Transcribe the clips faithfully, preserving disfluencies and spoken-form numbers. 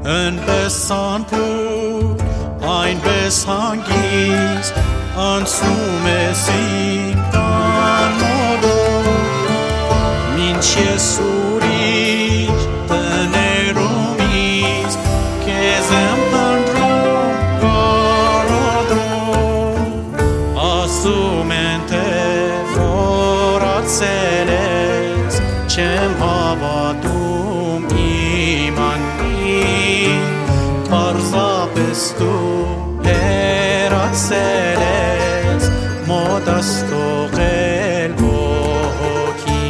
Yn besan pur, ein besangis, ansnumesim tan modo. Min chesurish tenerumis, kezem pandrum garodrum. Asumente forat seles, chem havadum imani. Parza bestu erat seles, modasto qelbo ki.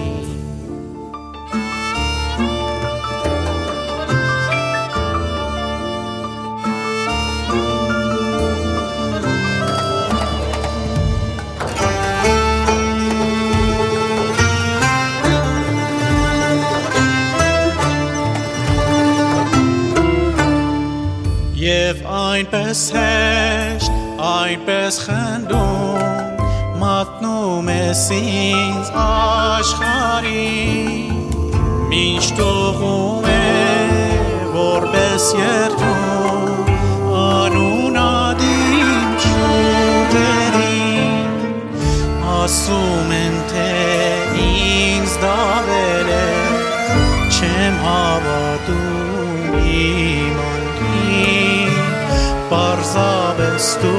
Եվ այնպես հեշտ, այնպես խնդում, մատնում ես ինձ աշխարհին, մինչ տողում է որպես երդում, անունադիմ ճյուղերին, ասում են թե ինձ դավել է, չեմ հավատում իմ անկին. Պարզաբեստու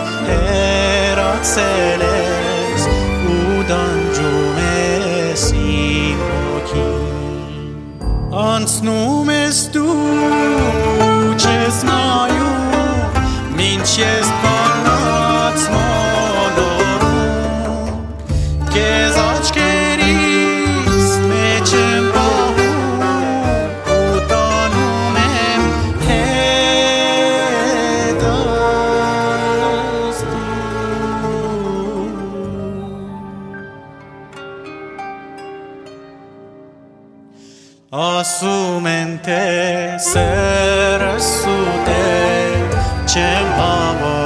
հերացել ես ու դանջում ես իմ հոգին. Անցնում ես դու ու չես նայում, մինչ ես բանած մոլորում, կեզ աչքերիս մեջ եմ պահում ու տանում եմ ասում են թե սերը սուտ է, չեմ հավատում